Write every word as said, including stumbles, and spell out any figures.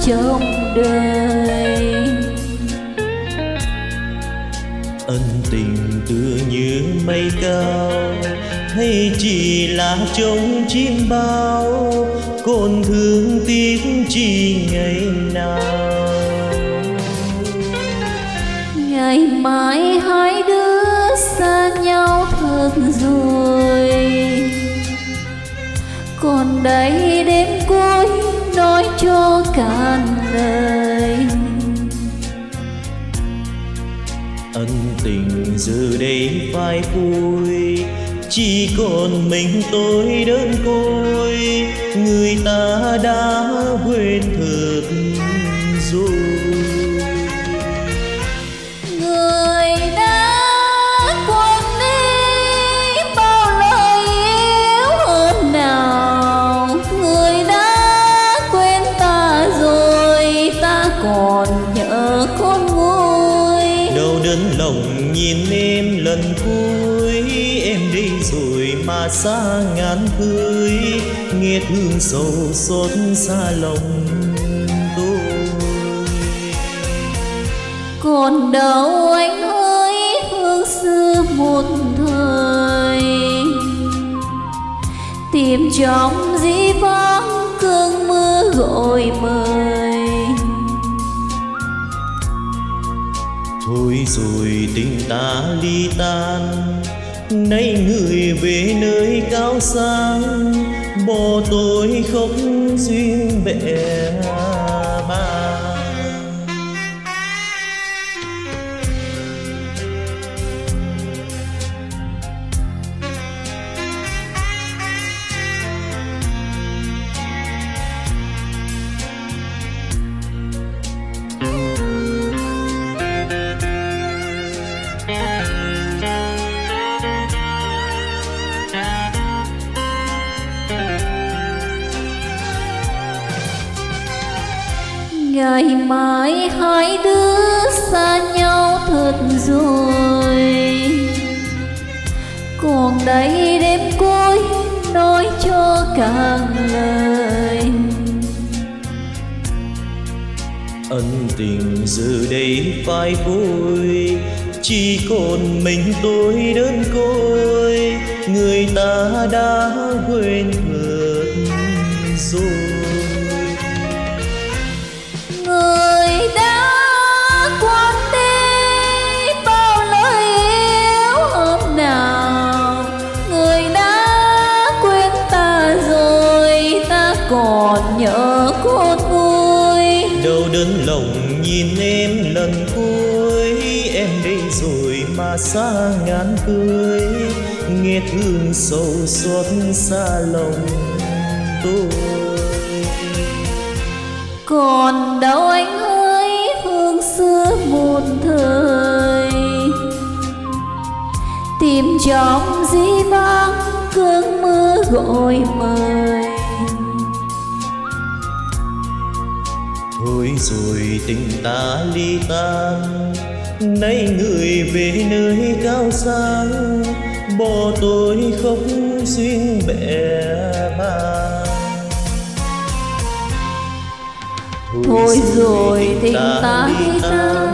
trong đời. Ân tình tựa như mây cao, hay chỉ là trống chim bao, còn thương tiếc chi ngày nào. Ngày mai hai đứa xa nhau thật rồi, còn đây đêm cuối nói cho cạn lời. Ân tình giờ đây phai phôi, chỉ còn mình tôi đơn côi, người ta đã quên thật rồi. Người đã quên đi bao lời yêu hôm nào, người đã quên ta rồi, ta còn nhớ con nguôi. Đau đớn lòng nhìn em lần cuối, em đi rồi mà xa ngàn cưới, nghe thương sầu xót xa lòng tôi. Còn đâu anh ơi hương xưa một thời, tìm trong dĩ vãng cơn mưa gọi mời. Thôi rồi tình ta ly tan, nay người về nơi cao sang, bỏ tôi khóc duyên bẽ bàng. Ngày mai hai đứa xa nhau thật rồi, còn đây đêm cuối nói cho cạn lời. Ân tình giờ đây phai phôi, chỉ còn mình tôi đơn côi, người ta đã quên thật rồi. Người đã quên đi bao lời yêu hôm nào, người đã quên ta rồi, ta còn nhớ con nguôi. Đau đớn lòng nhìn em lần cuối, em đi rồi mà xa ngàn cưới, nghe thương sầu xót xa lòng tôi. Còn đâu anh ơi hương xưa một thời, tìm trong dĩ vãng cơn mưa gọi mời. Thôi rồi tình ta ly tan, nay người về nơi cao sang, bỏ tôi khóc duyên bẽ bàng. Thôi rồi tình ta ly tan,